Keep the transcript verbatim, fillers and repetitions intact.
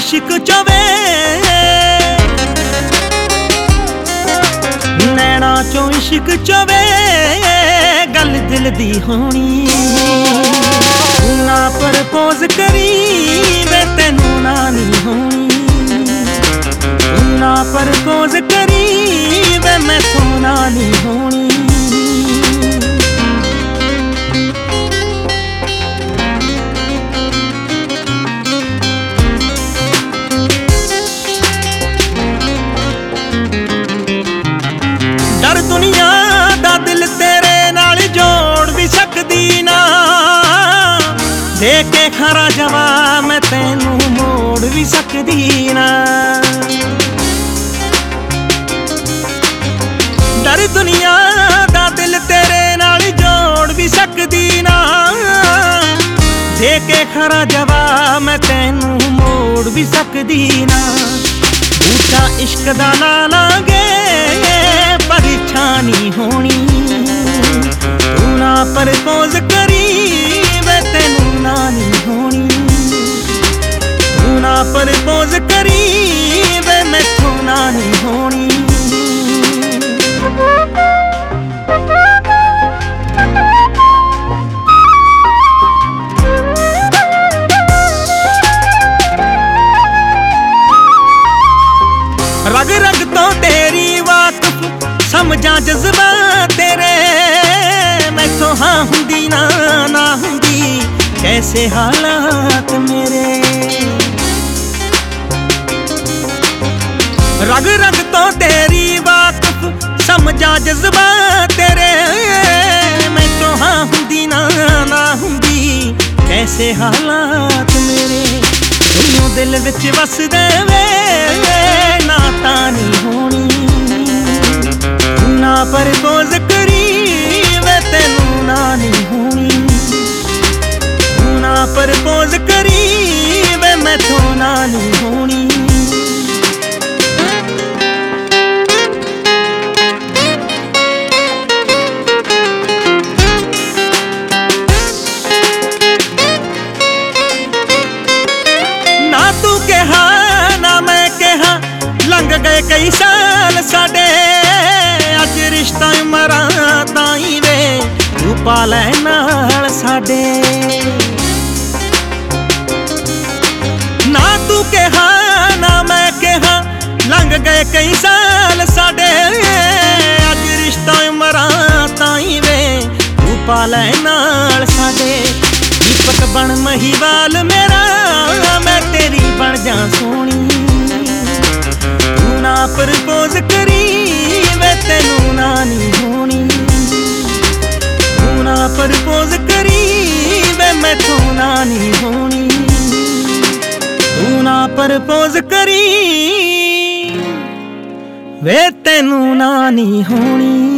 इश्क चोवे नैना चो इश्क चोवे गल दिल दी होनी ना प्रपोज करी वे तेनू ना नी होनी ना प्रपोज करी वे मैं तो ना नी होनी डर दुनिया दा दिल तेरे नाल जोड़ भी सकदी ना दे के खरा जवाब मैं तेनू मोड़ भी सकदी ना डर दुनिया दा दिल तेरे नाल जोड़ भी सकदी ना दे के खरा जवाब मैं तेनू मोड़ भी सकदी ना बूटा इश्क दा ला लांगे परेशानी होनी तू ना प्रपोज करी वे तेनू ना नी होनी तू ना प्रपोज करी वे मैथों ना नी होनी रग रग तो तेरी वाकफ समझा जज्बा तेरे मैं तो हाँ हुंदी ना ना हुंदी कैसे हालात मेरे रग रग तो तेरी वाकफ समझा जज्बा तेरे मैं तो हाँ हुंदी ना ना हुंदी कैसे हालात मेरे तू दिल विच वस देवे ना तानी होनी ना प्रपोज करी वे तेनू ना नी होनी ना प्रपोज करी वे मैथों ना नी होनी ना तू कहा ना मैं कहा लंघ गए कई साल साडे अज रिश्ता मरा ताई वे तू पा लै नाल साडे ना तू कहा ना मैं कहा लंघ गए कई साल साडे अज रिश्ता मरा ताई वे तू पा लै नाल साडे दीपक बन महिवाल मेरा मैं तेरी बन जा सोनी तू ना प्रपोज करी वे तेनू ना नी होनी तू ना प्रपोज करी वे मैथों ना नी होनी तू ना प्रपोज करी वे तेनू ना नी होनी।